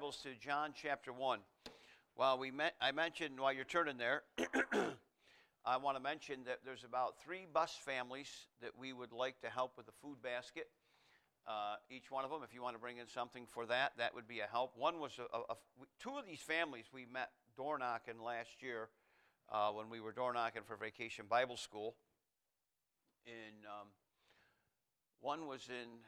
Bibles to John chapter 1. I mentioned while you're turning there, I want to mention that there's about 3 bus families that we would like to help with a food basket. Each one of them, if you want to bring in something for that, that would be a help. One was 2 of these families we met door knocking last year when we were door knocking for Vacation Bible School. One was in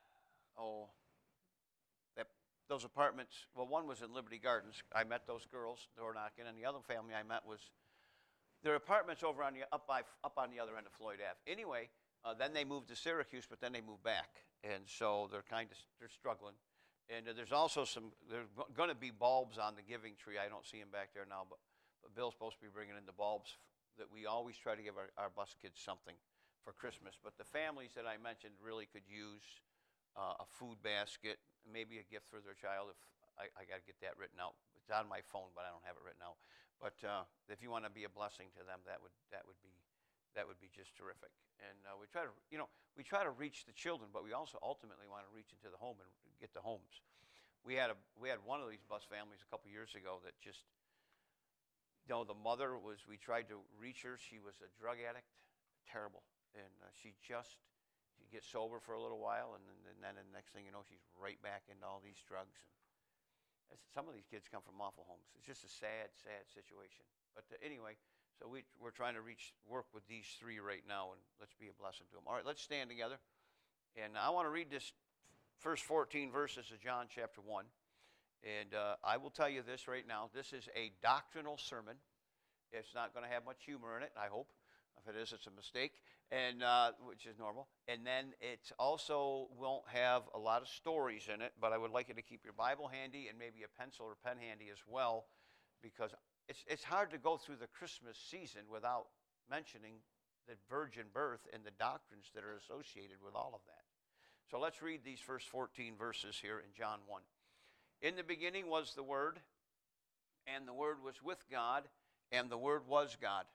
those apartments. Well, one was in Liberty Gardens. I met those girls door knocking, and the other family I met was their apartments over on up on the other end of Floyd Ave. Anyway, then they moved to Syracuse, but then they moved back, and so they're struggling. And there's also there's going to be bulbs on the giving tree. I don't see them back there now, but Bill's supposed to be bringing in the bulbs that we always try to give our bus kids something for Christmas. But the families that I mentioned really could use a food basket, maybe a gift for their child. If I got to get that written out. It's on my phone, but I don't have it written out. But if you want to be a blessing to them, that would be just terrific. And we try to reach the children, but we also ultimately want to reach into the home and get the homes. We had one of these bus families a couple years ago that just, the mother we tried to reach her. She was a drug addict, terrible, and she gets sober for a little while, and then the next thing you know, she's right back into all these drugs. And some of these kids come from awful homes. It's just a sad, sad situation. But anyway, so we're trying to work with these 3 right now, and let's be a blessing to them. All right, let's stand together. And I want to read this first 14 verses of John chapter 1. And I will tell you this right now. This is a doctrinal sermon. It's not going to have much humor in it, I hope. If it is, it's a mistake, and which is normal. And then it also won't have a lot of stories in it, but I would like you to keep your Bible handy and maybe a pencil or pen handy as well, because it's hard to go through the Christmas season without mentioning the virgin birth and the doctrines that are associated with all of that. So let's read these first 14 verses here in John 1. In the beginning was the Word, and the Word was with God, and the Word was God.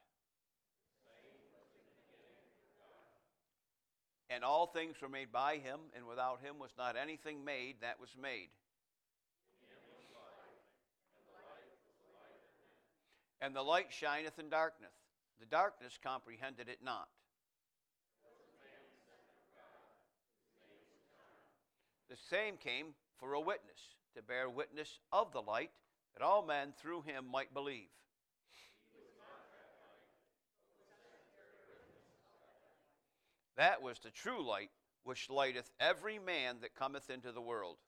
And all things were made by him, and without him was not anything made that was made. And the light shineth in darkness. The darkness comprehended it not. The same came for a witness, to bear witness of the light, that all men through him might believe. That was the true light, which lighteth every man that cometh into the world.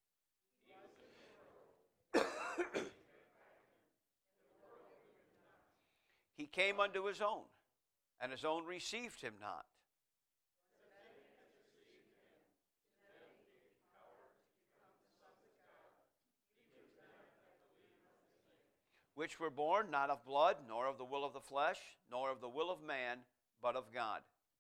He came unto his own, and his own received him not. Which were born not of blood, nor of the will of the flesh, nor of the will of man, but of God.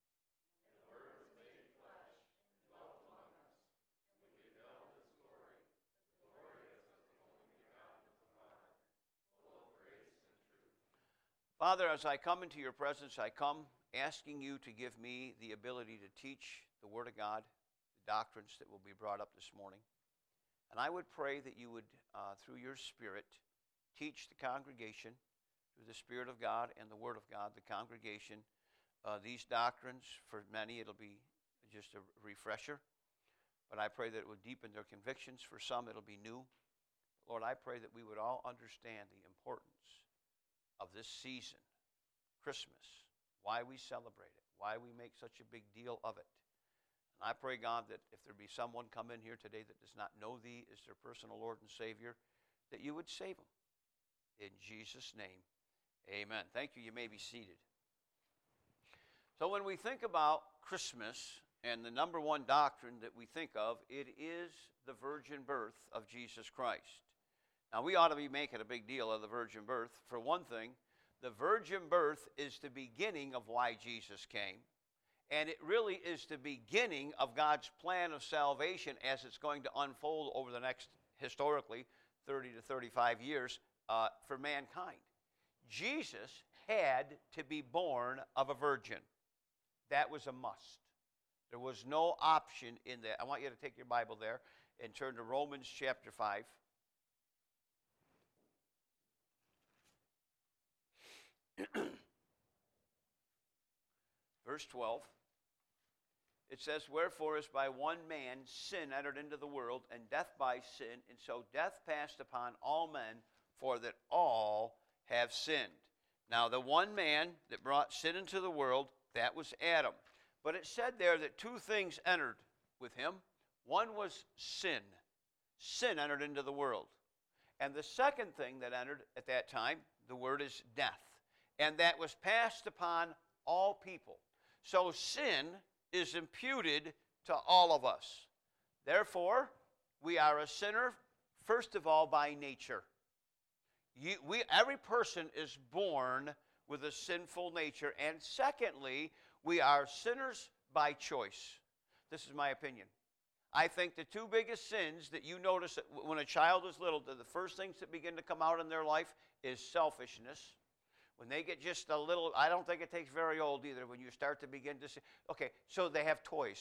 Father, as I come into your presence, I come asking you to give me the ability to teach the Word of God, the doctrines that will be brought up this morning. And I would pray that you would, through your Spirit, teach the congregation, through the Spirit of God and the Word of God, the congregation, these doctrines. For many, it'll be just a refresher. But I pray that it would deepen their convictions. For some, it'll be new. Lord, I pray that we would all understand the importance of this season, Christmas, why we celebrate it, why we make such a big deal of it. And I pray, God, that if there be someone come in here today that does not know thee as their personal Lord and Savior, that you would save them. In Jesus' name, amen. Thank you. You may be seated. So when we think about Christmas and the number one doctrine that we think of, it is the virgin birth of Jesus Christ. Now, we ought to be making a big deal of the virgin birth. For one thing, the virgin birth is the beginning of why Jesus came. And it really is the beginning of God's plan of salvation as it's going to unfold over the next, historically, 30 to 35 years for mankind. Jesus had to be born of a virgin. That was a must. There was no option in that. I want you to take your Bible there and turn to Romans chapter 5. verse 12. It says, wherefore as by one man sin entered into the world, and death by sin, and so death passed upon all men, for that all have sinned. Now the one man that brought sin into the world, that was Adam. But it said there that two things entered with him. One was sin. Sin entered into the world. And the second thing that entered at that time, the word is death. And that was passed upon all people. So sin is imputed to all of us. Therefore, we are a sinner, first of all, by nature. Every person is born with a sinful nature. And secondly, we are sinners by choice. This is my opinion. I think the two biggest sins that you notice when a child is little, the first things that begin to come out in their life is selfishness. When they get just a little, I don't think it takes very old either, when you start to begin to say, okay, so they have toys.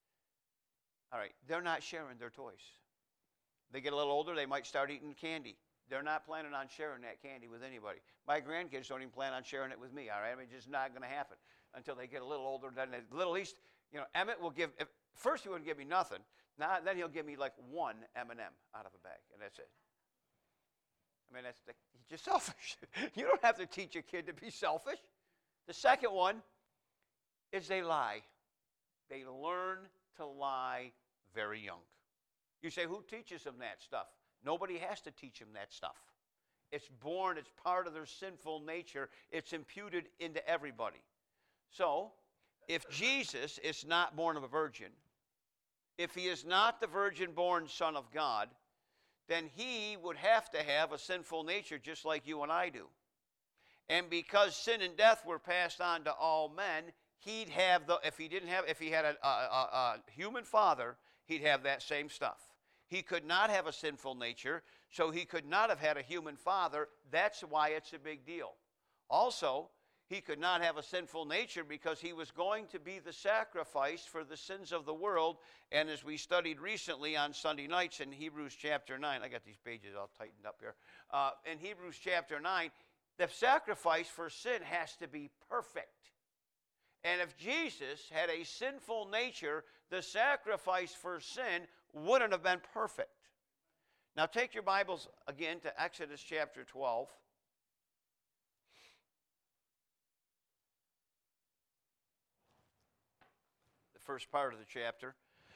All right, they're not sharing their toys. They get a little older, they might start eating candy. They're not planning on sharing that candy with anybody. My grandkids don't even plan on sharing it with me, all right? I mean, it's just not going to happen until they get a little older. Then at least, Emmett will give, first he wouldn't give me nothing. Now, then he'll give me like one M&M out of a bag, and that's it. I mean, he's just selfish. You don't have to teach a kid to be selfish. The second one is they lie. They learn to lie very young. You say, who teaches them that stuff? Nobody has to teach them that stuff. It's born, it's part of their sinful nature. It's imputed into everybody. So, if Jesus is not born of a virgin, if he is not the virgin-born Son of God, then he would have to have a sinful nature just like you and I do. And because sin and death were passed on to all men, he'd have if he had a human father, he'd have that same stuff. He could not have a sinful nature, so he could not have had a human father. That's why it's a big deal. Also, he could not have a sinful nature because he was going to be the sacrifice for the sins of the world. And as we studied recently on Sunday nights in Hebrews chapter 9, I got these pages all tightened up here. In Hebrews chapter 9, the sacrifice for sin has to be perfect. And if Jesus had a sinful nature, the sacrifice for sin wouldn't have been perfect. Now take your Bibles again to Exodus chapter 12. The first part of the chapter.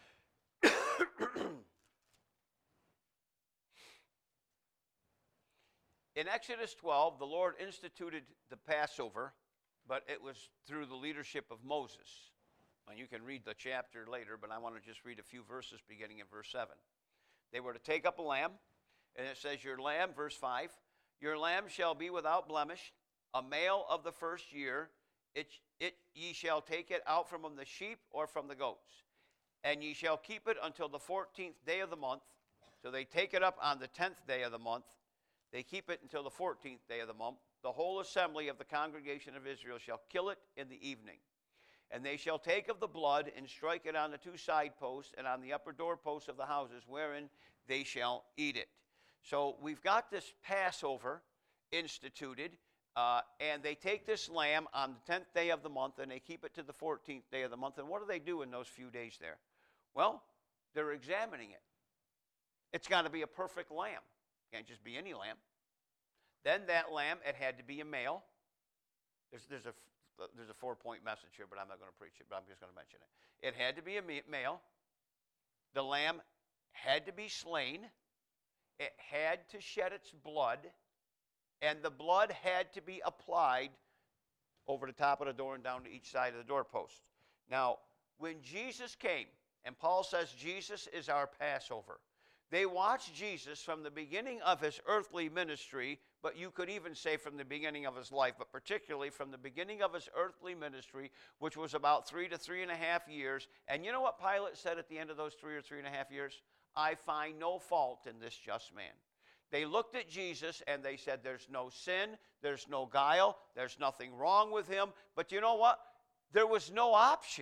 In Exodus 12, the Lord instituted the Passover, but it was through the leadership of Moses. Now, you can read the chapter later, but I want to just read a few verses beginning in verse 7. They were to take up a lamb, and it says, your lamb, verse 5, your lamb shall be without blemish, a male of the first year. Ye shall take it out from the sheep or from the goats, and ye shall keep it until the 14th day of the month. So they take it up on the 10th day of the month. They keep it until the 14th day of the month. The whole assembly of the congregation of Israel shall kill it in the evening. And they shall take of the blood and strike it on the two side posts and on the upper doorposts of the houses, wherein they shall eat it. So we've got this Passover instituted, and they take this lamb on the 10th day of the month, and they keep it to the 14th day of the month. And what do they do in those few days there? Well, they're examining it. It's got to be a perfect lamb. Can't just be any lamb. Then that lamb, it had to be a male. There's a 4-point message here, but I'm not going to preach it, but I'm just going to mention it. It had to be a male. The lamb had to be slain. It had to shed its blood. And the blood had to be applied over the top of the door and down to each side of the doorpost. Now, when Jesus came, and Paul says Jesus is our Passover, they watched Jesus from the beginning of his earthly ministry, but you could even say from the beginning of his life, but particularly from the beginning of his earthly ministry, which was about 3 to 3.5 years. And you know what Pilate said at the end of those 3 or 3.5 years? I find no fault in this just man. They looked at Jesus and they said, there's no sin, there's no guile, there's nothing wrong with him. But you know what? There was no option.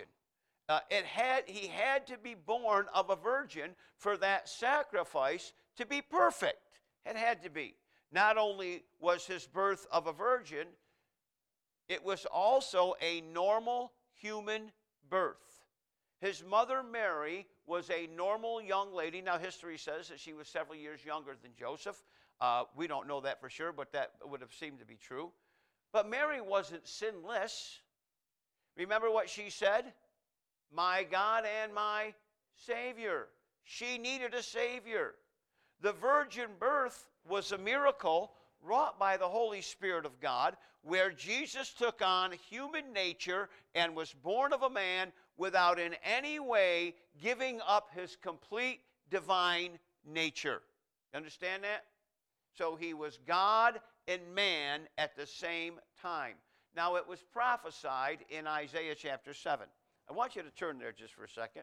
He had to be born of a virgin for that sacrifice to be perfect. It had to be. Not only was his birth of a virgin, it was also a normal human birth. His mother, Mary, was a normal young lady. Now, history says that she was several years younger than Joseph. We don't know that for sure, but that would have seemed to be true. But Mary wasn't sinless. Remember what she said? My God and my Savior. She needed a Savior. The virgin birth was a miracle wrought by the Holy Spirit of God, where Jesus took on human nature and was born of a man without in any way giving up his complete divine nature. Understand that? So he was God and man at the same time. Now, it was prophesied in Isaiah chapter 7. I want you to turn there just for a second.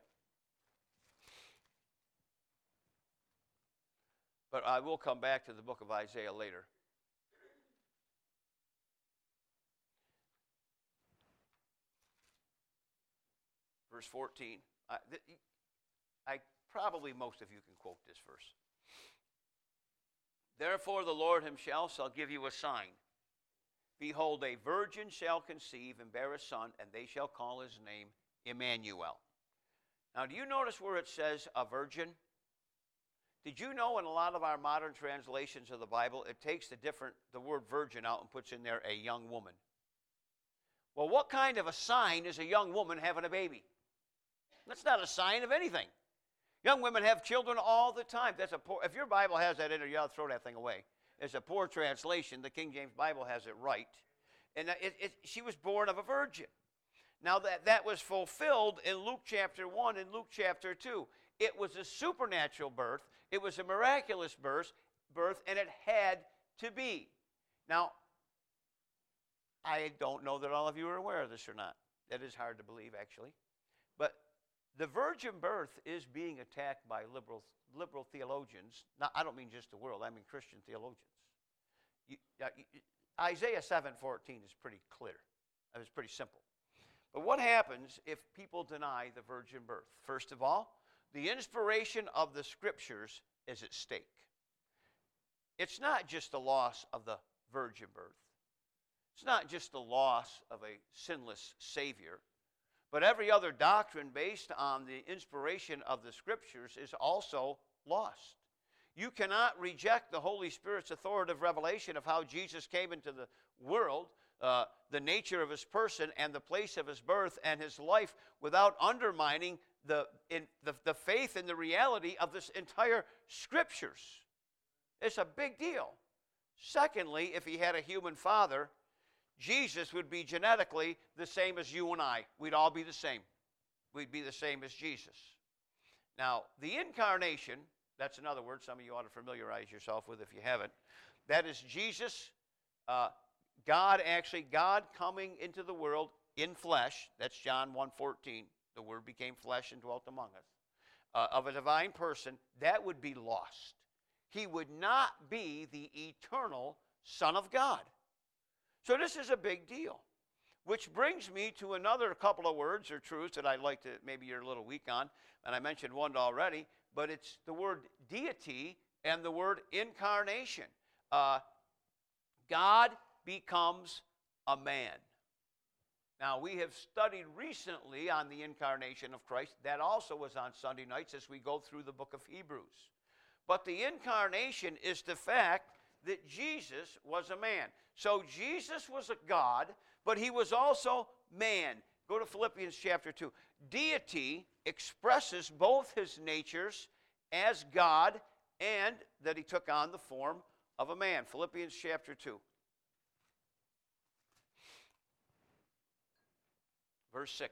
But I will come back to the book of Isaiah later. Verse 14. Probably most of you can quote this verse. Therefore the Lord himself shall give you a sign. Behold, a virgin shall conceive and bear a son, and they shall call his name Emmanuel. Now, do you notice where it says a virgin? Did you know in a lot of our modern translations of the Bible, it takes the word virgin out and puts in there a young woman? Well, what kind of a sign is a young woman having a baby? That's not a sign of anything. Young women have children all the time. If your Bible has that in there, you ought to throw that thing away. It's a poor translation. The King James Bible has it right. And she was born of a virgin. Now, that was fulfilled in Luke chapter 1 and Luke chapter 2. It was a supernatural birth. It was a miraculous birth, and it had to be. Now, I don't know that all of you are aware of this or not. That is hard to believe, actually. But the virgin birth is being attacked by liberal theologians. Now, I don't mean just the world. I mean Christian theologians. Isaiah 7:14 is pretty clear. It's pretty simple. But what happens if people deny the virgin birth? First of all, the inspiration of the Scriptures is at stake. It's not just the loss of the virgin birth. It's not just the loss of a sinless Savior. But every other doctrine based on the inspiration of the Scriptures is also lost. You cannot reject the Holy Spirit's authoritative revelation of how Jesus came into the world, the nature of his person and the place of his birth and his life, without undermining the faith and the reality of this entire Scriptures. It's a big deal. Secondly, if he had a human father, Jesus would be genetically the same as you and I. We'd all be the same. We'd be the same as Jesus. Now, the incarnation, that's another word some of you ought to familiarize yourself with if you haven't. That is Jesus, God coming into the world in flesh. That's John 1:14. The Word became flesh and dwelt among us. Of a divine person, that would be lost. He would not be the eternal Son of God. So this is a big deal, which brings me to another couple of words or truths that I'd like to, maybe you're a little weak on, and I mentioned one already, but it's the word deity and the word incarnation. God becomes a man. Now, we have studied recently on the incarnation of Christ. That also was on Sunday nights as we go through the book of Hebrews. But the incarnation is the fact that Jesus was a man. So Jesus was a God, but he was also man. Go to Philippians chapter 2. Deity expresses both his natures as God and that he took on the form of a man. Philippians chapter 2. Verse 6.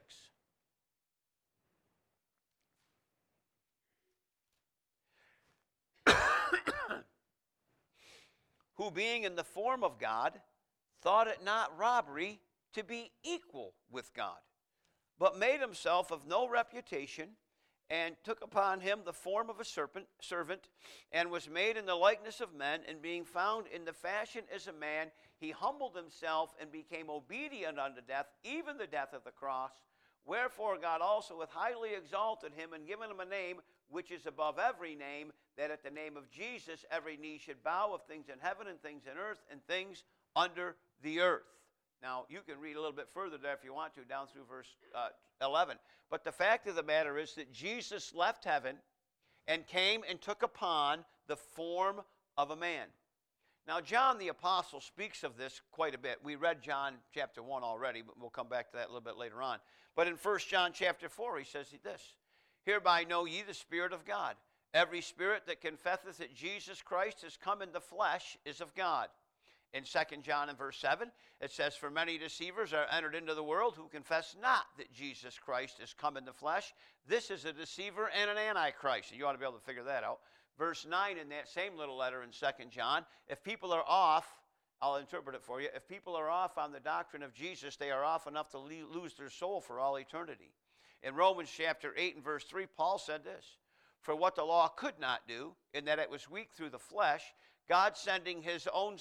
Who being in the form of God, thought it not robbery to be equal with God, but made himself of no reputation, and took upon him the form of a servant, and was made in the likeness of men, and being found in the fashion as a man, he humbled himself and became obedient unto death, even the death of the cross. Wherefore God also hath highly exalted him, and given him a name which is above every name, that at the name of Jesus every knee should bow, of things in heaven and things in earth and things under the earth. Now, you can read a little bit further there if you want to, down through verse 11. But the fact of the matter is that Jesus left heaven and came and took upon the form of a man. Now, John the Apostle speaks of this quite a bit. We read John chapter 1 already, but we'll come back to that a little bit later on. But in 1 John chapter 4, he says this, "Hereby know ye the Spirit of God. Every spirit that confesseth that Jesus Christ is come in the flesh is of God." In 2 John and verse 7, it says, "For many deceivers are entered into the world who confess not that Jesus Christ is come in the flesh. This is a deceiver and an antichrist." And you ought to be able to figure that out. Verse 9 in that same little letter in 2 John, if people are off, I'll interpret it for you. If people are off on the doctrine of Jesus, they are off enough to lose their soul for all eternity. In Romans chapter 8 and verse 3, Paul said this, "For what the law could not do, in that it was weak through the flesh, God sending his own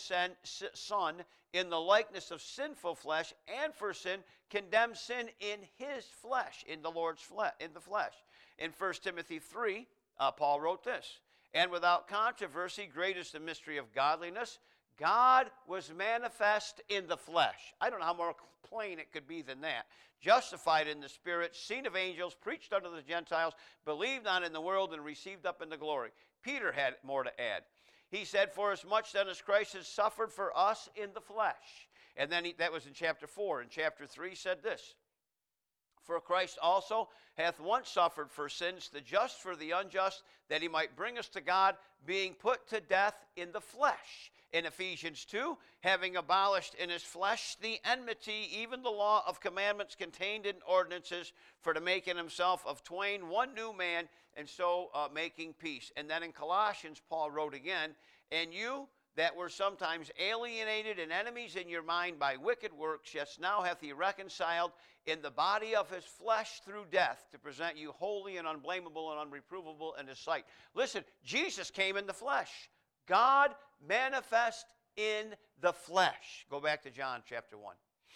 Son in the likeness of sinful flesh, and for sin, condemned sin in his flesh, in the Lord's flesh, in the flesh." In 1 Timothy 3, Paul wrote this, "And without controversy, great is the mystery of godliness. God was manifest in the flesh." I don't know how more plain it could be than that. "Justified in the Spirit, seen of angels, preached unto the Gentiles, believed on in the world, and received up into glory." Peter had more to add. He said, "For as much then as Christ has suffered for us in the flesh." And then that was in chapter 4. In chapter 3 said this, "For Christ also hath once suffered for sins, the just for the unjust, that he might bring us to God, being put to death in the flesh." In Ephesians 2, "Having abolished in his flesh the enmity, even the law of commandments contained in ordinances, for to make in himself of twain one new man, and so making peace." And then in Colossians, Paul wrote again, "And you that were sometimes alienated and enemies in your mind by wicked works, yes, now hath he reconciled in the body of his flesh through death, to present you holy and unblameable and unreprovable in his sight." Listen, Jesus came in the flesh. God manifest in the flesh. Go back to John chapter 1.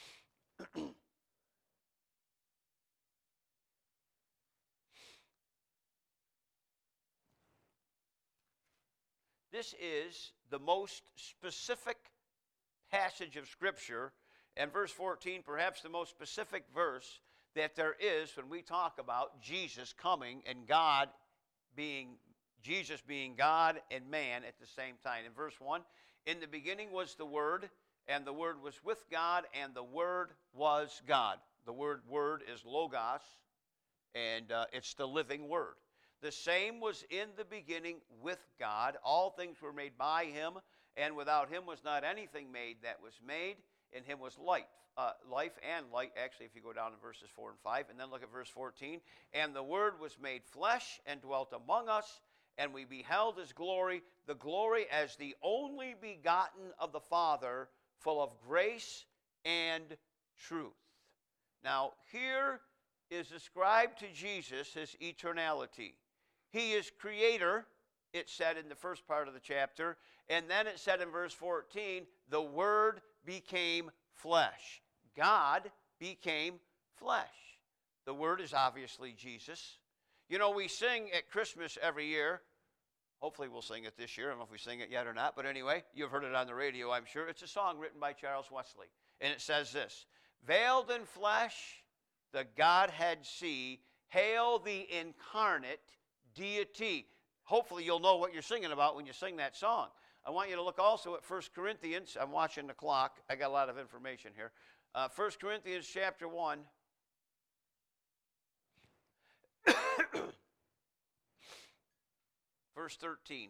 This is the most specific passage of Scripture, and verse 14, perhaps the most specific verse that there is when we talk about Jesus coming and Jesus being God and man at the same time. In verse 1, "In the beginning was the Word, and the Word was with God, and the Word was God." The word is logos, and it's the living Word. "The same was in the beginning with God. All things were made by him, and without him was not anything made that was made. In him was life and light." Actually, if you go down to verses 4 and 5, and then look at verse 14. "And the Word was made flesh and dwelt among us, and we beheld his glory, the glory as the only begotten of the Father, full of grace and truth." Now, here is ascribed to Jesus his eternality. He is creator, it said in the first part of the chapter, and then it said in verse 14, "The Word became flesh." God became flesh. The Word is obviously Jesus. You know, we sing at Christmas every year. Hopefully we'll sing it this year. I don't know if we sing it yet or not, but anyway, you've heard it on the radio, I'm sure. It's a song written by Charles Wesley, and it says this, "Veiled in flesh, the Godhead see, hail the incarnate deity." Hopefully you'll know what you're singing about when you sing that song. I want you to look also at 1 Corinthians. I'm watching the clock. I got a lot of information here. 1 Corinthians chapter 1. Verse 13.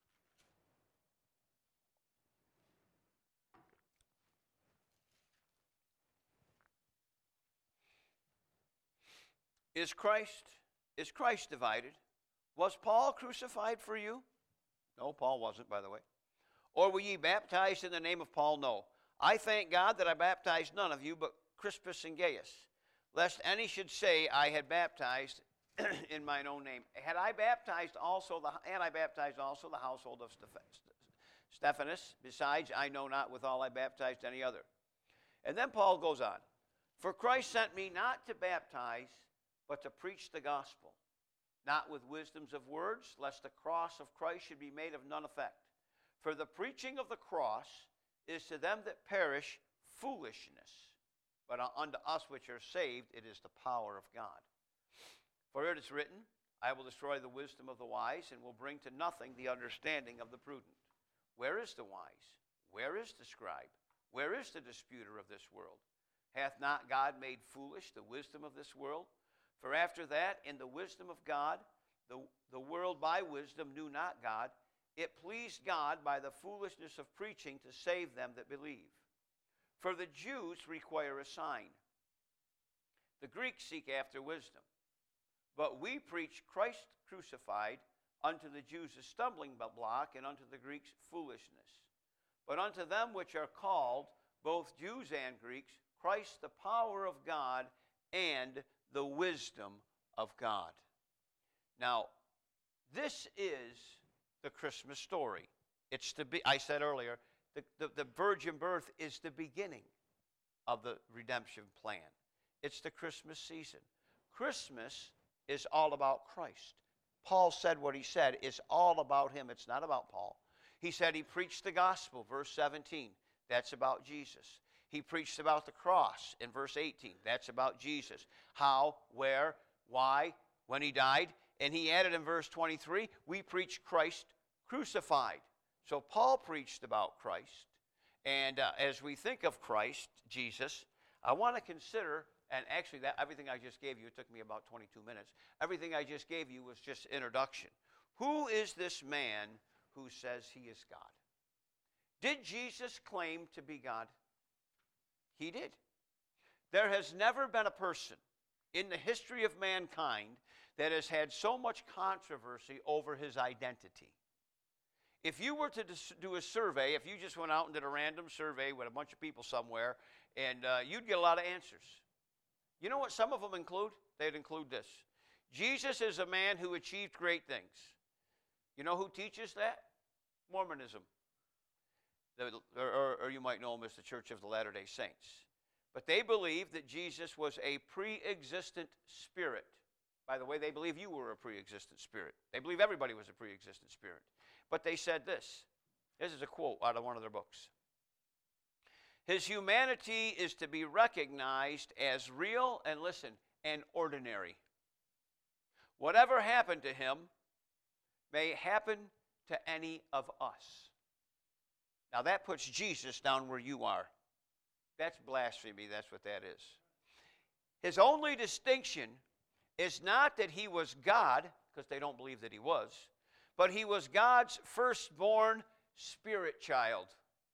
Is Christ divided? Was Paul crucified for you? No, Paul wasn't, by the way. Or were ye baptized in the name of Paul? No. I thank God that I baptized none of you but Crispus and Gaius, lest any should say I had baptized in mine own name. And I baptized also the household of Stephanas. Besides, I know not withal I baptized any other. And then Paul goes on. For Christ sent me not to baptize, but to preach the gospel, not with wisdoms of words, lest the cross of Christ should be made of none effect. For the preaching of the cross is to them that perish foolishness, but unto us which are saved it is the power of God. For it is written, I will destroy the wisdom of the wise, and will bring to nothing the understanding of the prudent. Where is the wise? Where is the scribe? Where is the disputer of this world? Hath not God made foolish the wisdom of this world? For after that, in the wisdom of God, the world by wisdom knew not God. It pleased God by the foolishness of preaching to save them that believe. For the Jews require a sign. The Greeks seek after wisdom. But we preach Christ crucified, unto the Jews a stumbling block, and unto the Greeks foolishness. But unto them which are called, both Jews and Greeks, Christ the power of God and the wisdom of God. Now, this is the Christmas story. I said earlier, the virgin birth is the beginning of the redemption plan. It's the Christmas season. Christmas is all about Christ. Paul said what he said is all about him. It's not about Paul. He said he preached the gospel, verse 17. That's about Jesus. He preached about the cross in verse 18. That's about Jesus. How, where, why, when he died. And he added in verse 23, we preach Christ crucified. So Paul preached about Christ. And as we think of Christ, Jesus, I want to consider, and actually everything I just gave you, it took me about 22 minutes. Everything I just gave you was just introduction. Who is this man who says he is God? Did Jesus claim to be God? He did. There has never been a person in the history of mankind that has had so much controversy over his identity. If you were to do a survey, if you just went out and did a random survey with a bunch of people somewhere, and you'd get a lot of answers. You know what some of them include? They'd include this. Jesus is a man who achieved great things. You know who teaches that? Mormonism. Or you might know them as the Church of the Latter-day Saints. But they believe that Jesus was a pre-existent spirit. By the way, they believe you were a pre-existent spirit. They believe everybody was a pre-existent spirit. But they said this. This is a quote out of one of their books. His humanity is to be recognized as real and, listen, and ordinary. Whatever happened to him may happen to any of us. Now that puts Jesus down where you are. That's blasphemy. That's what that is. His only distinction is not that he was God, because they don't believe that he was, but he was God's firstborn spirit child.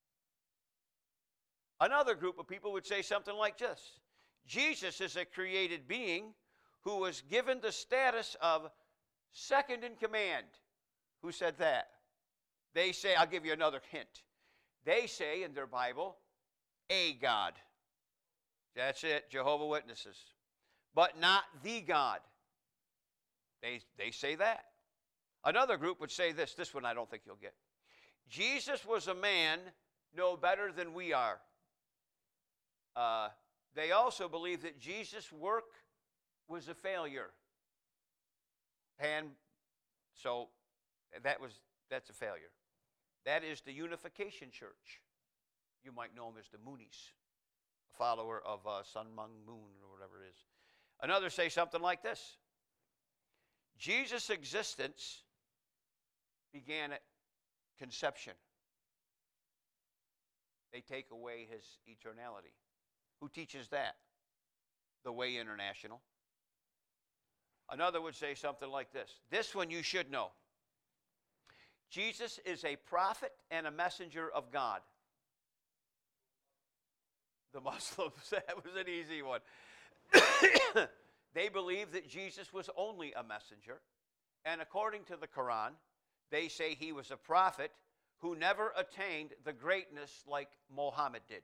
Another group of people would say something like this. Jesus is a created being who was given the status of second in command. Who said that? They say, I'll give you another hint. They say in their Bible, a God. That's it, Jehovah's Witnesses. But not the God. They say that. Another group would say this. This one I don't think you'll get. Jesus was a man no better than we are. They also believe that Jesus' work was a failure. And so that's a failure. That is the Unification Church. You might know them as the Moonies, a follower of Sun Myung Moon or whatever it is. Another say something like this. Jesus' existence began at conception. They take away his eternality. Who teaches that? The Way International. Another would say something like this. This one you should know. Jesus is a prophet and a messenger of God. The Muslims, that was an easy one. They believe that Jesus was only a messenger. And according to the Quran, they say he was a prophet who never attained the greatness like Muhammad did.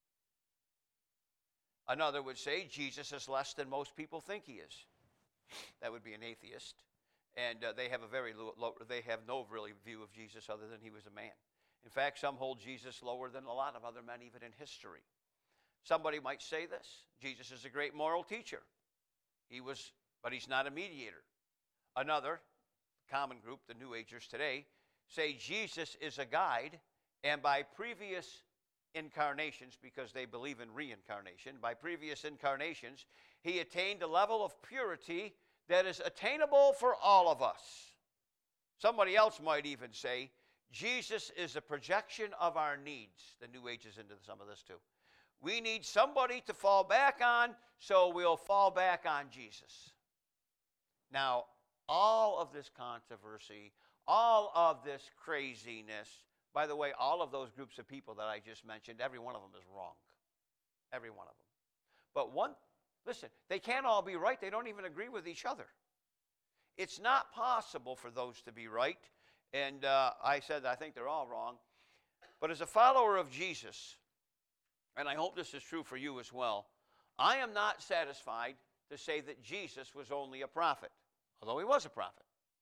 Another would say Jesus is less than most people think he is. That would be an atheist. And they have they have no really view of Jesus other than he was a man. In fact, some hold Jesus lower than a lot of other men even in history. Somebody might say this. Jesus is a great moral teacher. But he's not a mediator. Another common group, the New Agers today, say Jesus is a guide, and by previous incarnations because they believe in reincarnation. By previous incarnations, he attained a level of purity that is attainable for all of us. Somebody else might even say, Jesus is a projection of our needs. The New Age is into some of this too. We need somebody to fall back on, so we'll fall back on Jesus. Now, all of this controversy, all of this craziness, by the way, all of those groups of people that I just mentioned, every one of them is wrong. Every one of them. But listen, they can't all be right. They don't even agree with each other. It's not possible for those to be right. And I said I think they're all wrong. But as a follower of Jesus, and I hope this is true for you as well, I am not satisfied to say that Jesus was only a prophet, although he was a prophet,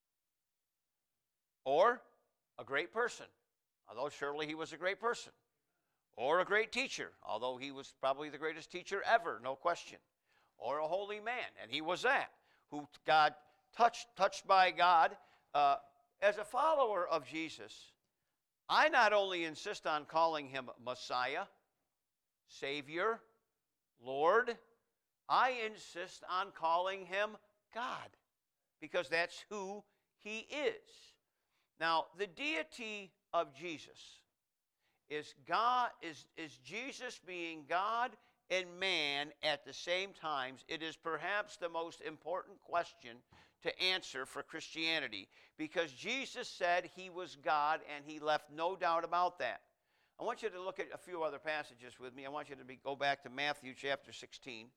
or a great person, although surely he was a great person, or a great teacher, although he was probably the greatest teacher ever, no question, or a holy man, and he was that, who God touched by God. As a follower of Jesus, I not only insist on calling him Messiah, Savior, Lord, I insist on calling him God, because that's who he is. Now, the deity of Jesus is God, is Jesus being God and man at the same times. It is perhaps the most important question to answer for Christianity, because Jesus said he was God, and he left no doubt about that. I want you to look at a few other passages with me. I want you to go back to Matthew chapter 16.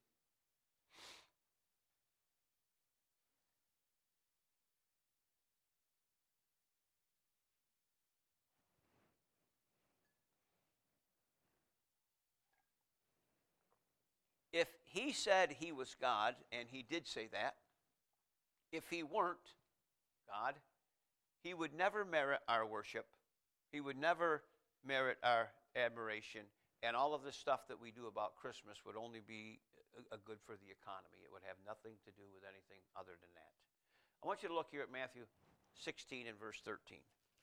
If he said he was God, and he did say that, if he weren't God, he would never merit our worship. He would never merit our admiration. And all of the stuff that we do about Christmas would only be a good for the economy. It would have nothing to do with anything other than that. I want you to look here at Matthew 16 and verse 13.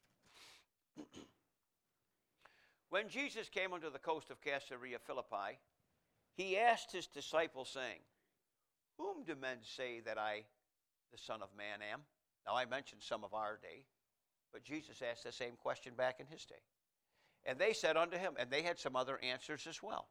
When Jesus came unto the coast of Caesarea Philippi, he asked his disciples, saying, Whom do men say that I, the Son of Man, am? Now, I mentioned some of our day, but Jesus asked the same question back in his day. And they said unto him, and they had some other answers as well.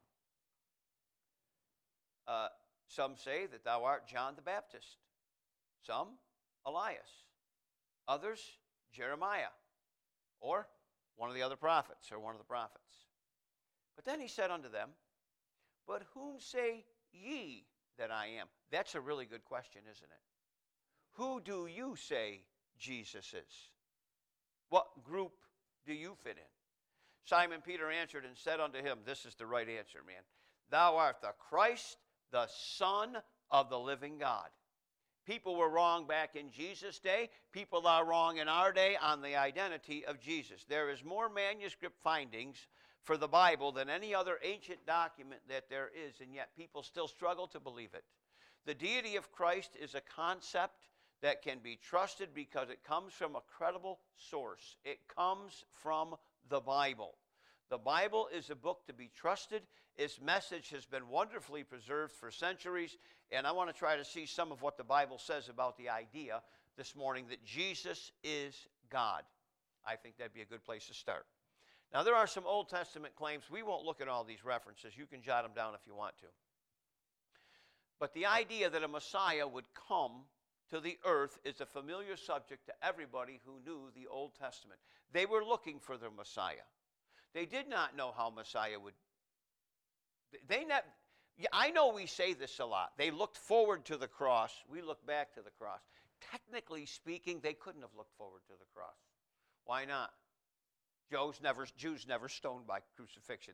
Some say that thou art John the Baptist. Some, Elias. Others, Jeremiah. Or one of the other prophets, or one of the prophets. But then he said unto them, But whom say ye that I am? That's a really good question, isn't it? Who do you say Jesus is? What group do you fit in? Simon Peter answered and said unto him, this is the right answer, man. Thou art the Christ, the Son of the living God. People were wrong back in Jesus' day. People are wrong in our day on the identity of Jesus. There is more manuscript findings for the Bible than any other ancient document that there is, and yet people still struggle to believe it. The deity of Christ is a concept that can be trusted because it comes from a credible source. It comes from the Bible. The Bible is a book to be trusted. Its message has been wonderfully preserved for centuries, and I want to try to see some of what the Bible says about the idea this morning that Jesus is God. I think that'd be a good place to start. Now, there are some Old Testament claims. We won't look at all these references. You can jot them down if you want to. But the idea that a Messiah would come to the earth is a familiar subject to everybody who knew the Old Testament. They were looking for their Messiah. They did not know how Messiah would. I know we say this a lot. They looked forward to the cross. We look back to the cross. Technically speaking, they couldn't have looked forward to the cross. Why not? Jews never stoned by crucifixion.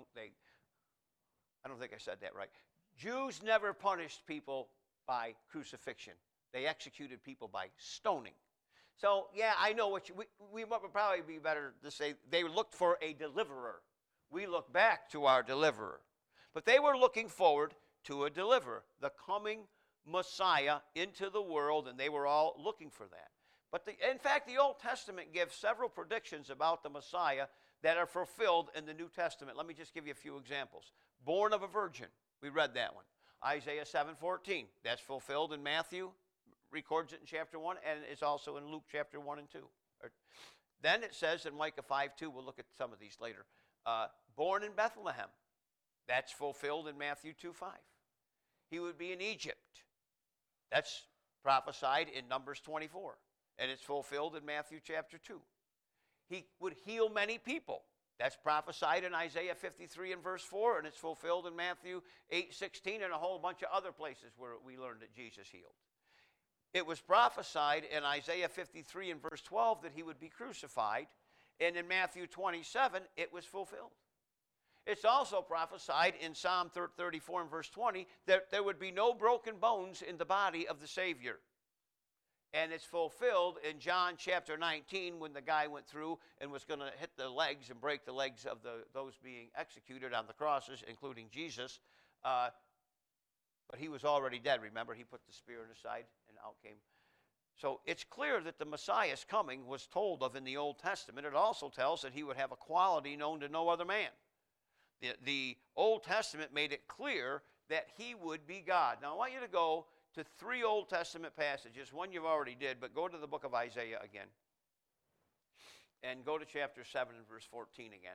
I don't think I said that right. Jews never punished people by crucifixion. They executed people by stoning. So, yeah, I know what we would probably be better to say they looked for a deliverer. We look back to our deliverer. But they were looking forward to a deliverer, the coming Messiah into the world, and they were all looking for that. But in fact, the Old Testament gives several predictions about the Messiah that are fulfilled in the New Testament. Let me just give you a few examples. Born of a virgin. We read that one. Isaiah 7:14. That's fulfilled in Matthew. Records it in chapter 1, and it's also in Luke chapter 1 and 2. Then it says in Micah 5:2, we'll look at some of these later, born in Bethlehem. That's fulfilled in Matthew 2:5. He would be in Egypt. That's prophesied in Numbers 24, and it's fulfilled in Matthew chapter 2. He would heal many people. That's prophesied in Isaiah 53 and verse 4, and it's fulfilled in Matthew 8:16 and a whole bunch of other places where we learned that Jesus healed. It was prophesied in Isaiah 53 and verse 12 that he would be crucified, and in Matthew 27 it was fulfilled. It's also prophesied in Psalm 34 and verse 20 that there would be no broken bones in the body of the Savior. And it's fulfilled in John chapter 19 when the guy went through and was going to hit the legs and break the legs of those being executed on the crosses, including Jesus. But he was already dead, remember? He put the spear in his side and out came. So it's clear that the Messiah's coming was told of in the Old Testament. It also tells that he would have a quality known to no other man. The Old Testament made it clear that he would be God. Now I want you to go to 3 Old Testament passages. One you've already did, but go to the book of Isaiah again. And go to chapter 7 and verse 14 again.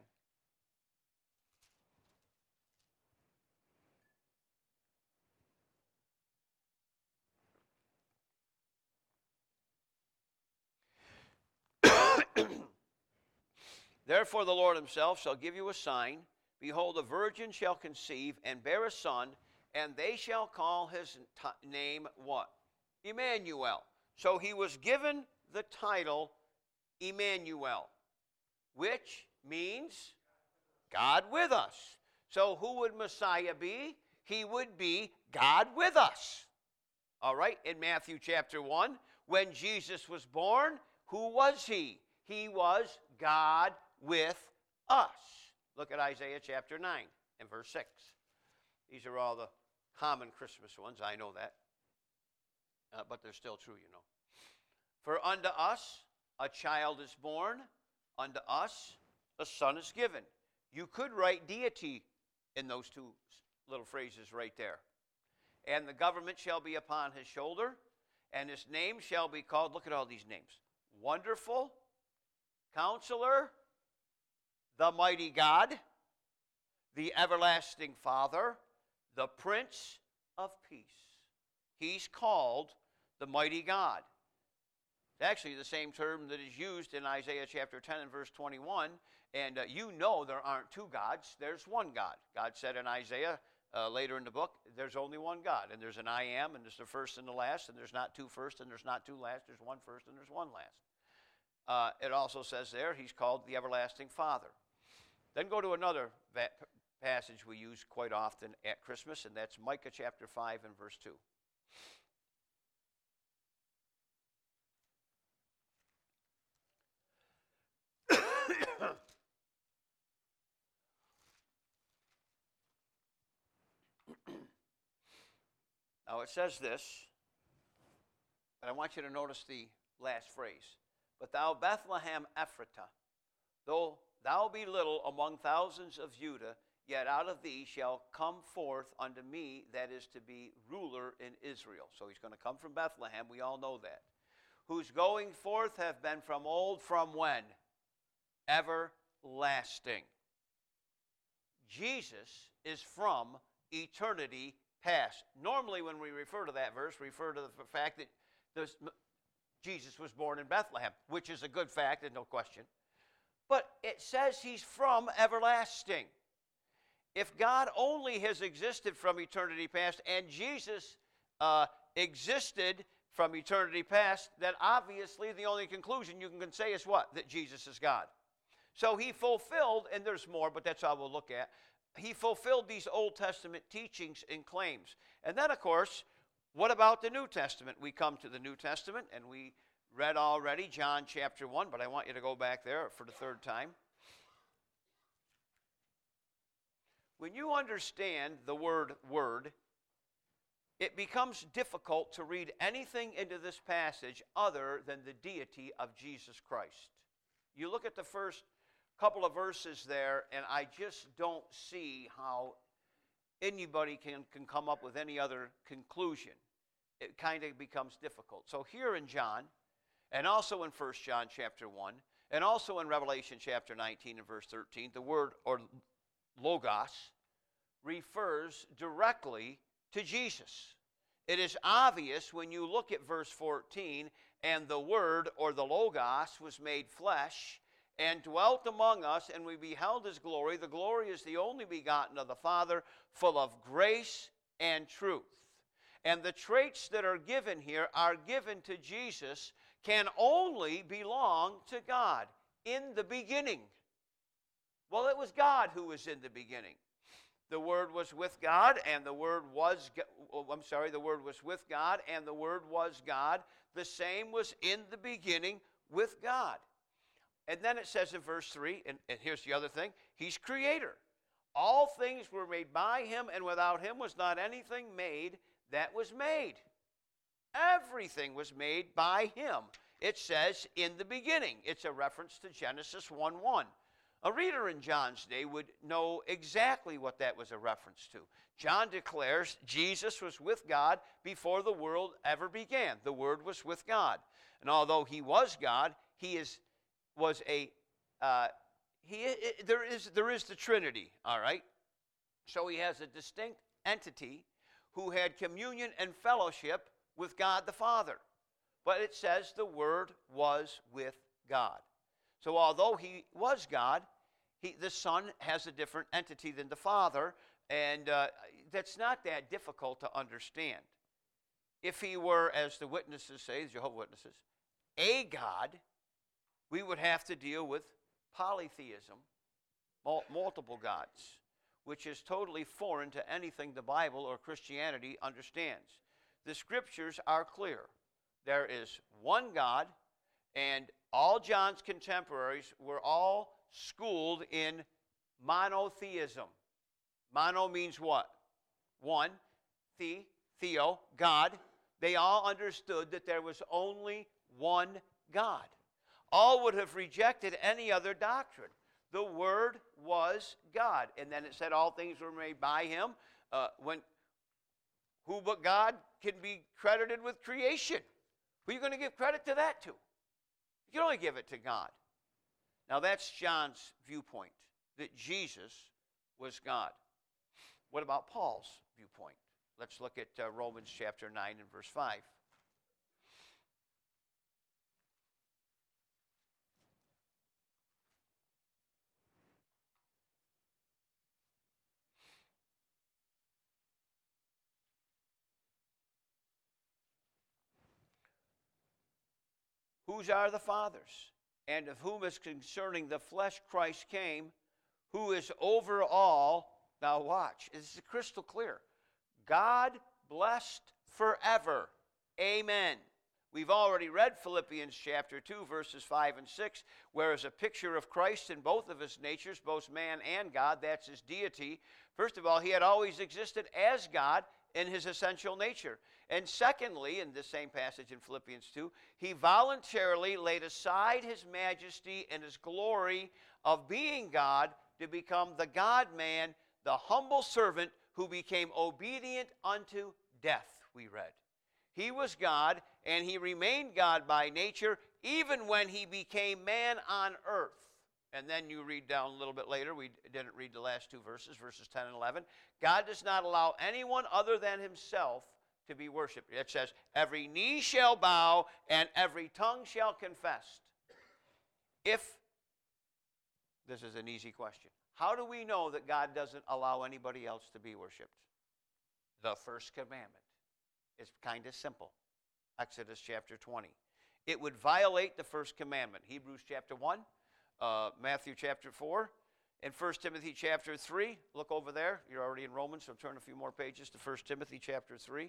Therefore the Lord himself shall give you a sign. Behold, a virgin shall conceive and bear a son, and they shall call his name what? Emmanuel. So he was given the title Emmanuel, which means God with us. So who would Messiah be? He would be God with us. All right, in Matthew chapter 1, when Jesus was born, who was he? He was God with us. Look at Isaiah chapter 9 and verse 6. These are all the common Christmas ones, I know that. But they're still true, you know. For unto us a child is born, unto us a son is given. You could write deity in those two little phrases right there. And the government shall be upon his shoulder, and his name shall be called, look at all these names, Wonderful, Counselor, the Mighty God, the Everlasting Father, the Prince of Peace. He's called the Mighty God. It's actually the same term that is used in Isaiah chapter 10 and verse 21. And you know there aren't two gods. There's one God. God said in Isaiah later in the book, there's only one God. And there's an I am, and there's the first and the last, and there's not two first, and there's not two last. There's one first, and there's one last. It also says there, he's called the Everlasting Father. Then go to another passage we use quite often at Christmas, and that's Micah chapter 5 and verse 2. Now it says this, but I want you to notice the last phrase. But thou Bethlehem Ephratah, though thou be little among thousands of Judah, yet out of thee shall come forth unto me that is to be ruler in Israel. So he's going to come from Bethlehem, we all know that. Whose going forth have been from old, from when? Everlasting. Jesus is from eternity past. Normally when we refer to that verse, we refer to the fact that Jesus was born in Bethlehem, which is a good fact, and no question. But it says he's from everlasting. If God only has existed from eternity past, and Jesus existed from eternity past, then obviously the only conclusion you can say is what? That Jesus is God. So he fulfilled, and there's more, but that's all we'll look at. He fulfilled these Old Testament teachings and claims. And then, of course, what about the New Testament? We come to the New Testament, and we read already John chapter 1, but I want you to go back there for the third time. When you understand the word word, it becomes difficult to read anything into this passage other than the deity of Jesus Christ. You look at the first couple of verses there, and I just don't see how anybody can come up with any other conclusion. It kind of becomes difficult. So here in John, and also in 1 John chapter 1, and also in Revelation chapter 19 and verse 13, the word, or logos, refers directly to Jesus. It is obvious when you look at verse 14, and the Word, or the Logos, was made flesh, and dwelt among us, and we beheld his glory. The glory is the only begotten of the Father, full of grace and truth. And the traits that are given here are given to Jesus, can only belong to God. In the beginning. Well, it was God who was in the beginning. The Word was with God, and the Word was, the Word was with God, and the Word was God. The same was in the beginning with God. And then it says in verse 3, and here's the other thing, he's creator. All things were made by him, and without him was not anything made that was made. Everything was made by him. It says in the beginning. It's a reference to Genesis 1:1. A reader in John's day would know exactly what that was a reference to. John declares Jesus was with God before the world ever began. The Word was with God. And although he was God, there is the Trinity, all right? So he has a distinct entity who had communion and fellowship with God the Father. But it says the Word was with God. So although he was God, the Son has a different entity than the Father, and that's not that difficult to understand. If he were, as the witnesses say, the Jehovah's Witnesses, a God, we would have to deal with polytheism, multiple gods, which is totally foreign to anything the Bible or Christianity understands. The Scriptures are clear. There is one God, and all John's contemporaries were all schooled in monotheism. Mono means what? One. Theo, God. They all understood that there was only one God. All would have rejected any other doctrine. The Word was God. And then it said all things were made by him. Who but God can be credited with creation? Who are you going to give credit to that to? You can only give it to God. Now that's John's viewpoint, that Jesus was God. What about Paul's viewpoint? Let's look at Romans chapter 9 and verse 5. Whose are the fathers, and of whom is concerning the flesh Christ came, who is over all. Now watch, this is crystal clear. God blessed forever. Amen. We've already read Philippians chapter 2, verses 5 and 6, where is a picture of Christ in both of his natures, both man and God. That's his deity. First of all, he had always existed as God in his essential nature. And secondly, in this same passage in Philippians 2, he voluntarily laid aside his majesty and his glory of being God to become the God-man, the humble servant who became obedient unto death, we read. He was God, and he remained God by nature, even when he became man on earth. And then you read down a little bit later, we didn't read the last two verses, verses 10 and 11. God does not allow anyone other than himself to be worshipped. It says, every knee shall bow and every tongue shall confess. This is an easy question. How do we know that God doesn't allow anybody else to be worshipped? The first commandment. It's kind of simple. Exodus chapter 20. It would violate the first commandment. Hebrews chapter 1, Matthew chapter 4, and 1 Timothy chapter 3. Look over there. You're already in Romans, so turn a few more pages to 1 Timothy chapter 3.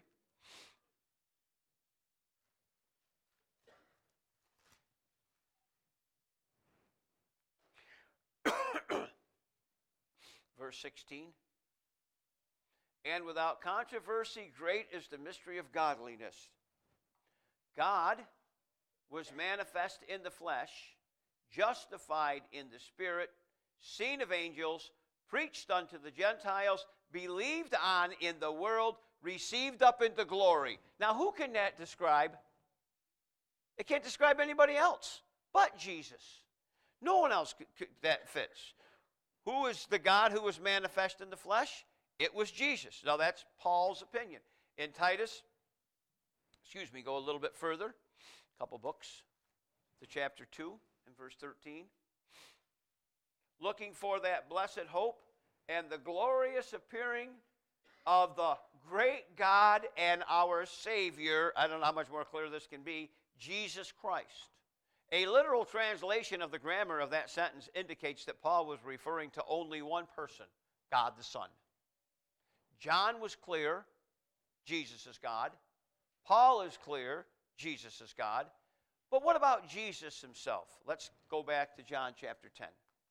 Verse 16. And without controversy, great is the mystery of godliness. God was manifest in the flesh, justified in the Spirit, seen of angels, preached unto the Gentiles, believed on in the world, received up into glory. Now, who can that describe? It can't describe anybody else but Jesus. No one else that fits. Who is the God who was manifest in the flesh? It was Jesus. Now, that's Paul's opinion. In Titus, go a little bit further, a couple books, to chapter 2 and verse 13. Looking for that blessed hope and the glorious appearing of the great God and our Savior, I don't know how much more clear this can be, Jesus Christ. A literal translation of the grammar of that sentence indicates that Paul was referring to only one person, God the Son. John was clear, Jesus is God. Paul is clear, Jesus is God. But what about Jesus himself? Let's go back to John chapter 10.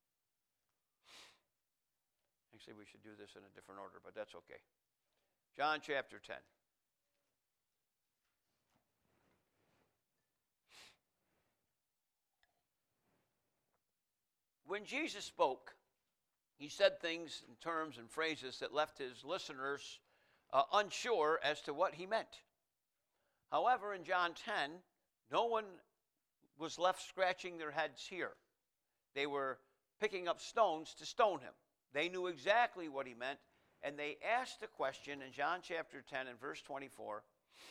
Actually, we should do this in a different order, but that's okay. John chapter 10. When Jesus spoke, he said things in terms and phrases that left his listeners unsure as to what he meant. However, in John 10, no one was left scratching their heads here. They were picking up stones to stone him. They knew exactly what he meant, and they asked a question in John chapter 10 and verse 24.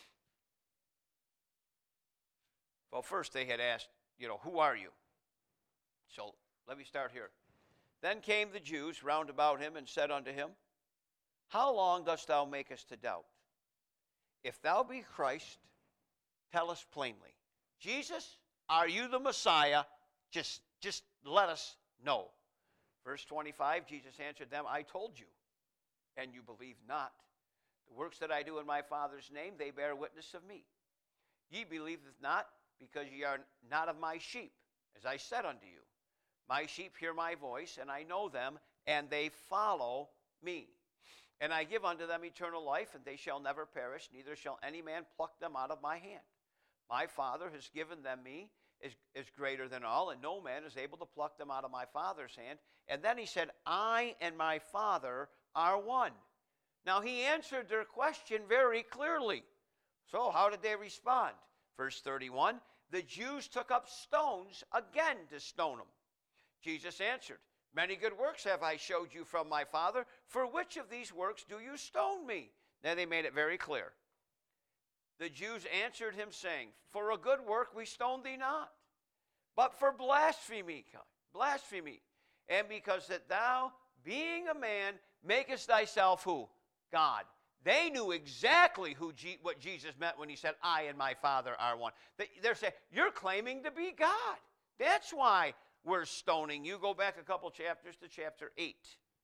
Well, first they had asked, who are you? So let me start here. Then came the Jews round about him and said unto him, How long dost thou make us to doubt? If thou be Christ, tell us plainly. Jesus, are you the Messiah? Just let us know. Verse 25, Jesus answered them, I told you, and you believe not. The works that I do in my Father's name, they bear witness of me. Ye believeth not, because ye are not of my sheep, as I said unto you. My sheep hear my voice, and I know them, and they follow me. And I give unto them eternal life, and they shall never perish, neither shall any man pluck them out of my hand. My Father has given them me, is greater than all, and no man is able to pluck them out of my Father's hand. And then he said, I and my Father are one. Now he answered their question very clearly. So how did they respond? Verse 31, the Jews took up stones again to stone him. Jesus answered, Many good works have I showed you from my Father. For which of these works do you stone me? Now they made it very clear. The Jews answered him, saying, For a good work we stone thee not, but for blasphemy, and because that thou, being a man, makest thyself who? God. They knew exactly what Jesus meant when he said, I and my Father are one. They're saying, you're claiming to be God. That's why we're stoning you. Go back a couple chapters to chapter 8.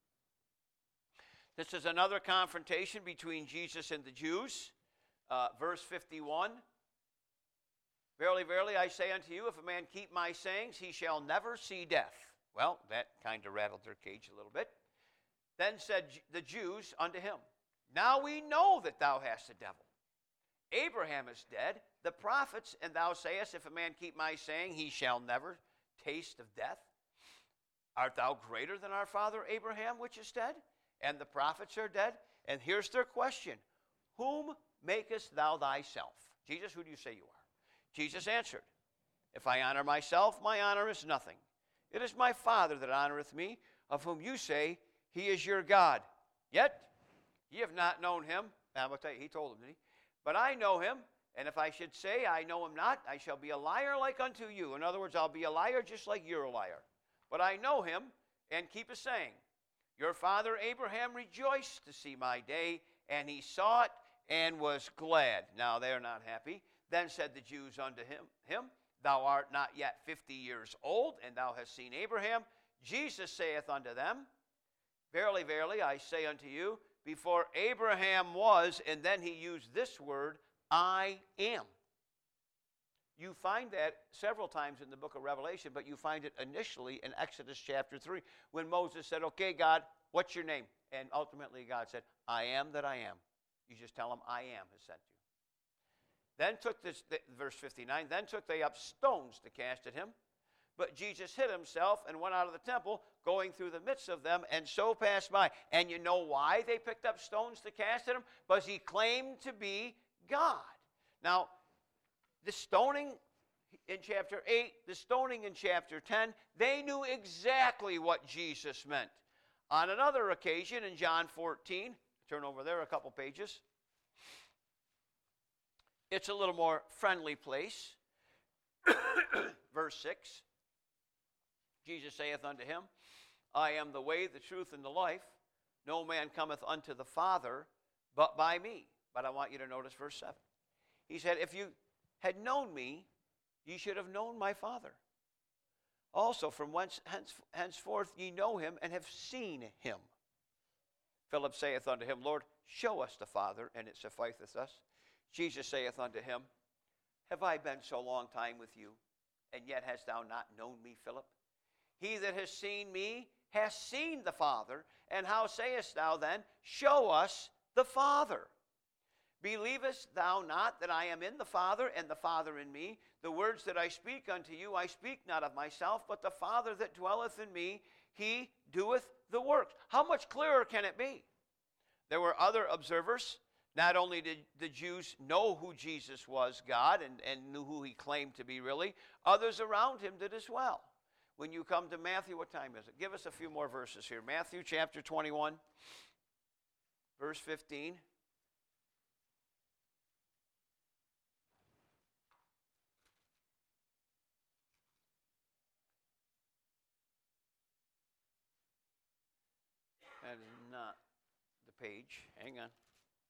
This is another confrontation between Jesus and the Jews. Verse 51. Verily, verily, I say unto you, if a man keep my sayings, he shall never see death. Well, that kind of rattled their cage a little bit. Then said the Jews unto him, Now we know that thou hast a devil. Abraham is dead, the prophets, and thou sayest, if a man keep my saying, he shall never taste of death. Art thou greater than our father Abraham, which is dead? And the prophets are dead? And here's their question. Whom makest thou thyself? Jesus, who do you say you are? Jesus answered, If I honor myself, my honor is nothing. It is my Father that honoreth me, of whom you say, He is your God. Yet ye have not known him. I'm going to tell you, he told them, didn't he? But I know him, and if I should say I know him not, I shall be a liar like unto you. In other words, I'll be a liar just like you're a liar. But I know him, and keep a saying. Your father Abraham rejoiced to see my day, and he saw it and was glad. Now they're not happy. Then said the Jews unto him, Thou art not yet 50 years old, and thou hast seen Abraham. Jesus saith unto them, Verily, verily, I say unto you, before Abraham was, and then he used this word, I am. You find that several times in the book of Revelation, but you find it initially in Exodus chapter 3, when Moses said, Okay, God, what's your name? And ultimately God said, I am that I am. You just tell him, I am has sent you. Then took this, verse 59, then took they up stones to cast at him. But Jesus hid himself and went out of the temple, going through the midst of them, and so passed by. And you know why they picked up stones to cast at him? Because he claimed to be God. Now, the stoning in chapter 8, the stoning in chapter 10, they knew exactly what Jesus meant. On another occasion, in John 14, turn over there a couple pages. It's a little more friendly place. Verse 6, Jesus saith unto him, I am the way, the truth, and the life. No man cometh unto the Father but by me. But I want you to notice verse 7. He said, if you had known me, ye should have known my Father. Also, from whence henceforth ye know him and have seen him. Philip saith unto him, Lord, show us the Father, and it sufficeth us. Jesus saith unto him, have I been so long time with you, and yet hast thou not known me, Philip? He that has seen me has seen the Father, and how sayest thou then, show us the Father? Believest thou not that I am in the Father, and the Father in me? The words that I speak unto you, I speak not of myself, but the Father that dwelleth in me, he doeth the works. How much clearer can it be? There were other observers. Not only did the Jews know who Jesus was, God, and knew who he claimed to be really, others around him did as well. When you come to Matthew, what time is it? Give us a few more verses here. Matthew chapter 21, verse 15. That is not the page. Hang on.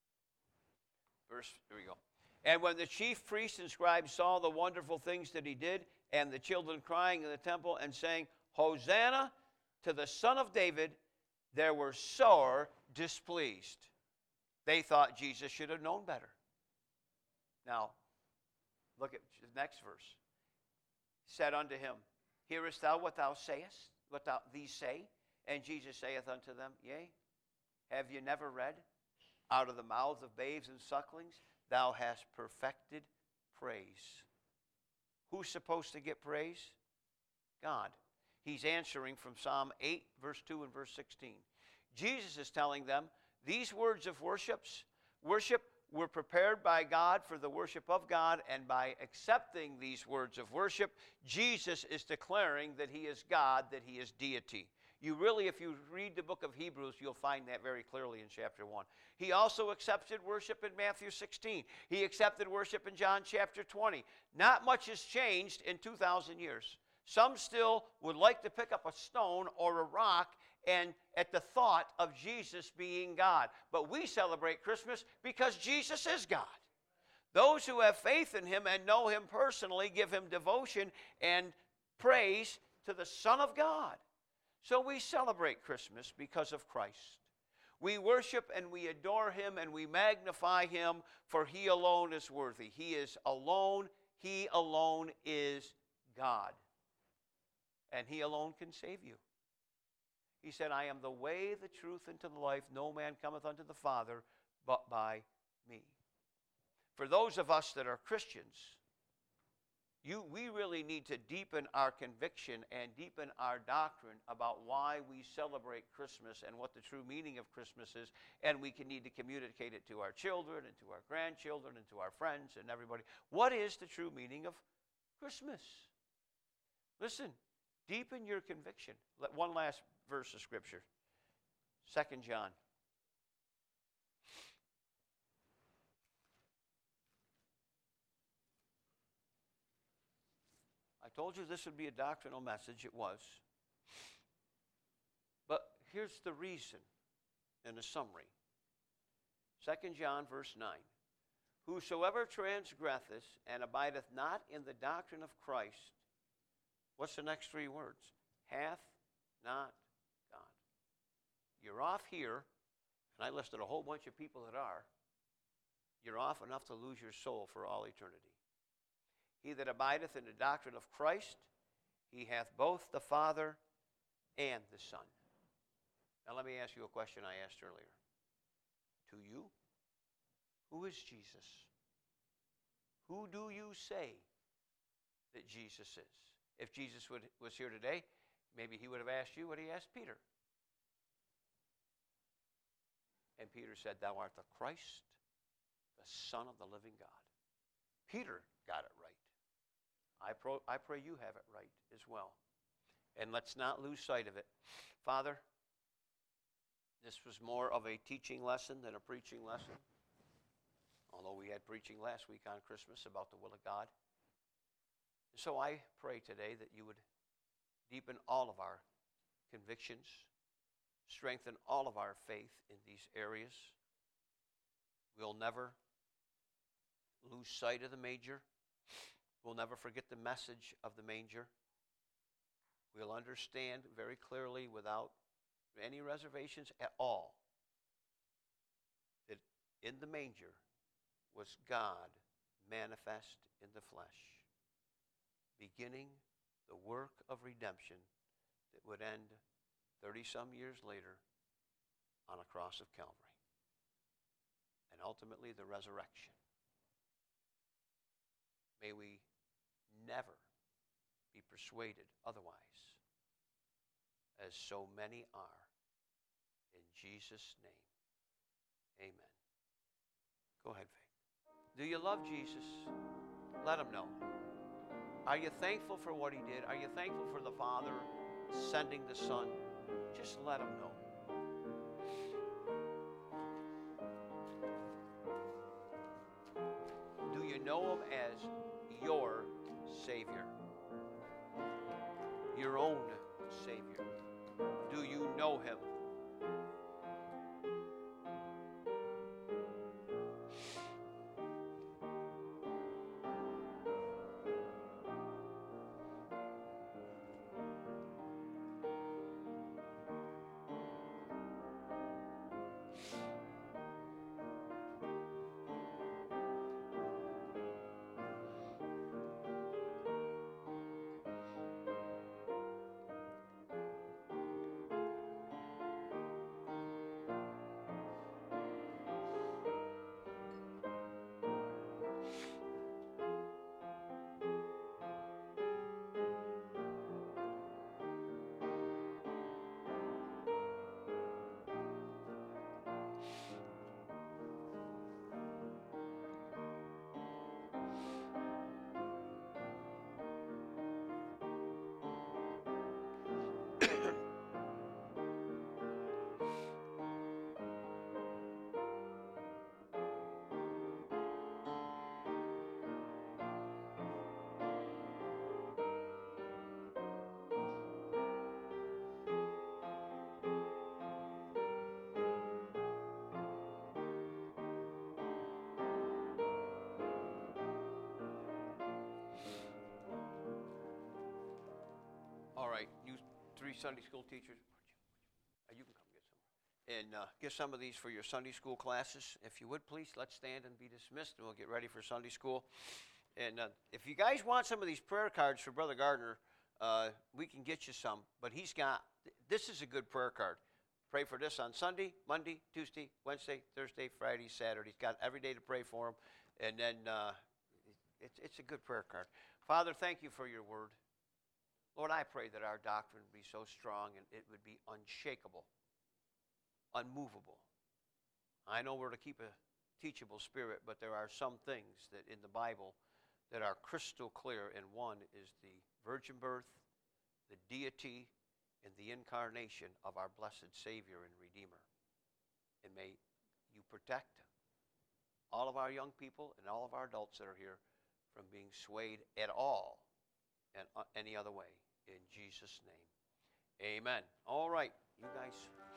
Here we go. And when the chief priests and scribes saw the wonderful things that he did, and the children crying in the temple and saying, Hosanna to the Son of David, they were sore displeased. They thought Jesus should have known better. Now, look at the next verse. Said unto him, hearest thou what thou sayest, what these say? And Jesus saith unto them, Yea, have you never read? Out of the mouths of babes and sucklings, thou hast perfected praise. Who's supposed to get praise? God. He's answering from Psalm 8, verse 2 and verse 16. Jesus is telling them, these words of worship were prepared by God for the worship of God, and by accepting these words of worship, Jesus is declaring that he is God, that he is deity. You really, if you read the book of Hebrews, you'll find that very clearly in chapter 1. He also accepted worship in Matthew 16. He accepted worship in John chapter 20. Not much has changed in 2,000 years. Some still would like to pick up a stone or a rock and at the thought of Jesus being God. But we celebrate Christmas because Jesus is God. Those who have faith in him and know him personally give him devotion and praise to the Son of God. So we celebrate Christmas because of Christ. We worship and we adore him and we magnify him, for he alone is worthy. He is alone. He alone is God. And he alone can save you. He said, I am the way, the truth, and to the life. No man cometh unto the Father but by me. For those of us that are Christians, we really need to deepen our conviction and deepen our doctrine about why we celebrate Christmas and what the true meaning of Christmas is, and we need to communicate it to our children and to our grandchildren and to our friends and everybody. What is the true meaning of Christmas? Listen, deepen your conviction. One last verse of Scripture, 2 John. I told you this would be a doctrinal message. It was. But here's the reason in a summary. 2 John verse 9. Whosoever transgresseth and abideth not in the doctrine of Christ, what's the next three words? Hath not God. You're off here, and I listed a whole bunch of people that are. You're off enough to lose your soul for all eternity. He that abideth in the doctrine of Christ, he hath both the Father and the Son. Now let me ask you a question I asked earlier. To you, who is Jesus? Who do you say that Jesus is? If Jesus was here today, Maybe he would have asked you what he asked Peter. And Peter said, "Thou art the Christ, the Son of the living God." Peter got it right. I pray you have it right as well. And let's not lose sight of it. Father, this was more of a teaching lesson than a preaching lesson. Although we had preaching last week on Christmas about the will of God. So I pray today that you would deepen all of our convictions, strengthen all of our faith in these areas. We'll never lose sight of the manger. We'll never forget the message of the manger. We'll understand very clearly, without any reservations at all, that in the manger was God manifest in the flesh, beginning the work of redemption that would end 30-some years later on a cross of Calvary, and ultimately the resurrection. May we never be persuaded otherwise, as so many are. In Jesus' name, amen. Go ahead, Faith. Do you love Jesus? Let him know. Are you thankful for what he did? Are you thankful for the Father sending the Son? Just let him know. Do you know him as your Savior? Your own Savior? Do you know him? All right, you 3 Sunday school teachers, you can come get some. And get some of these for your Sunday school classes. If you would, please, let's stand and be dismissed, and we'll get ready for Sunday school. And if you guys want some of these prayer cards for Brother Gardner, we can get you some. But this is a good prayer card. Pray for this on Sunday, Monday, Tuesday, Wednesday, Thursday, Friday, Saturday. He's got every day to pray for him. And then it's a good prayer card. Father, thank you for your word. Lord, I pray that our doctrine would be so strong and it would be unshakable, unmovable. I know we're to keep a teachable spirit, but there are some things that in the Bible that are crystal clear, and one is the virgin birth, the deity, and the incarnation of our blessed Savior and Redeemer. And may you protect all of our young people and all of our adults that are here from being swayed at all and any other way. In Jesus' name, amen. All right, you guys.